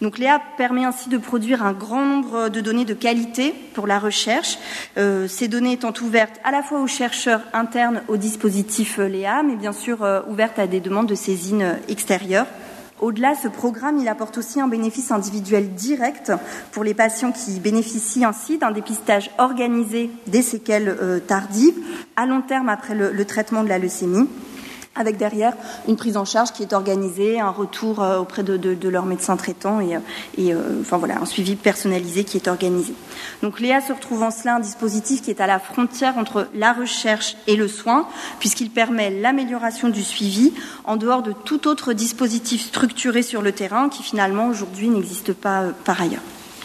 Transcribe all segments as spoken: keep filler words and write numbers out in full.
Donc Léa permet ainsi de produire un grand nombre de données de qualité pour la recherche, euh, ces données étant ouvertes à la fois aux chercheurs internes au dispositif Léa, mais bien sûr euh, ouvertes à des demandes de saisine extérieures. Au-delà, ce programme, il apporte aussi un bénéfice individuel direct pour les patients qui bénéficient ainsi d'un dépistage organisé des séquelles euh, tardives à long terme après le, le traitement de la leucémie, avec derrière une prise en charge qui est organisée, un retour euh, auprès de, de, de leur médecin traitant et, et euh, enfin voilà, un suivi personnalisé qui est organisé. Donc Léa se retrouve en cela un dispositif qui est à la frontière entre la recherche et le soin, puisqu'il permet l'amélioration du suivi en dehors de tout autre dispositif structuré sur le terrain qui finalement aujourd'hui n'existe pas euh, par ailleurs.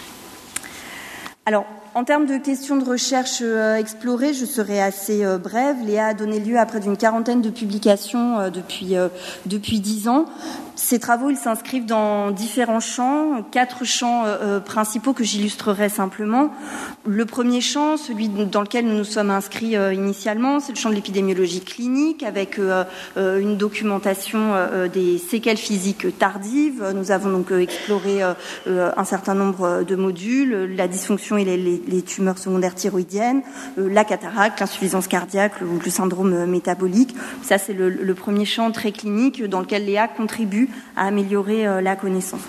Alors, en termes de questions de recherche euh, explorées, je serai assez euh, brève. Léa a donné lieu à près d'une quarantaine de publications euh, depuis euh, depuis dix ans. Ces travaux, ils s'inscrivent dans différents champs, quatre champs euh, principaux que j'illustrerai simplement. Le premier champ, celui dans lequel nous nous sommes inscrits euh, initialement, c'est le champ de l'épidémiologie clinique, avec euh, euh, une documentation euh, des séquelles physiques tardives. Nous avons donc euh, exploré euh, un certain nombre de modules, la dysfonction et les, les, les tumeurs secondaires thyroïdiennes, euh, la cataracte, l'insuffisance cardiaque ou le, le syndrome métabolique. Ça, c'est le, le premier champ très clinique dans lequel Léa contribue à améliorer euh, la connaissance.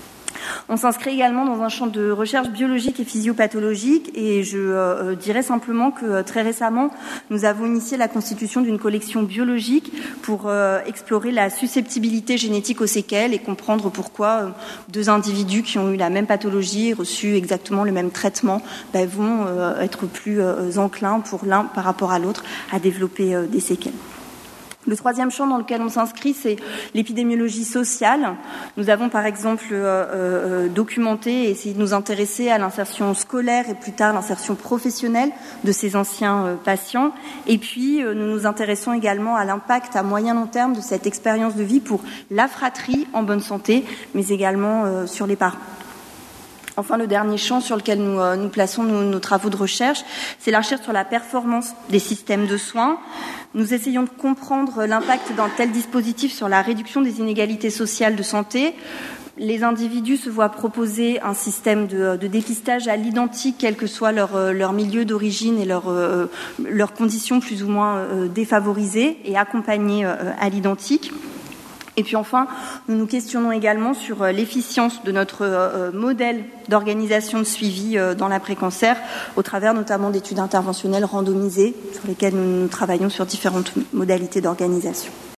On s'inscrit également dans un champ de recherche biologique et physiopathologique et je euh, dirais simplement que euh, très récemment, nous avons initié la constitution d'une collection biologique pour euh, explorer la susceptibilité génétique aux séquelles et comprendre pourquoi euh, deux individus qui ont eu la même pathologie et reçu exactement le même traitement ben, vont euh, être plus euh, enclins pour l'un par rapport à l'autre à développer euh, des séquelles. Le troisième champ dans lequel on s'inscrit, c'est l'épidémiologie sociale. Nous avons par exemple euh, euh, documenté et essayé de nous intéresser à l'insertion scolaire et plus tard l'insertion professionnelle de ces anciens euh, patients. Et puis, euh, nous nous intéressons également à l'impact à moyen long terme de cette expérience de vie pour la fratrie en bonne santé, mais également euh, sur les parents. Enfin, le dernier champ sur lequel nous, euh, nous plaçons nos, nos travaux de recherche, c'est la recherche sur la performance des systèmes de soins. Nous essayons de comprendre l'impact d'un tel dispositif sur la réduction des inégalités sociales de santé. Les individus se voient proposer un système de, de dépistage à l'identique, quel que soit leur, leur milieu d'origine et leurs euh, leurs conditions plus ou moins euh, défavorisées et accompagnés euh, à l'identique. Et puis enfin, nous nous questionnons également sur l'efficience de notre euh, modèle d'organisation de suivi euh, dans l'après-cancer, au travers notamment d'études interventionnelles randomisées sur lesquelles nous, nous travaillons sur différentes modalités d'organisation.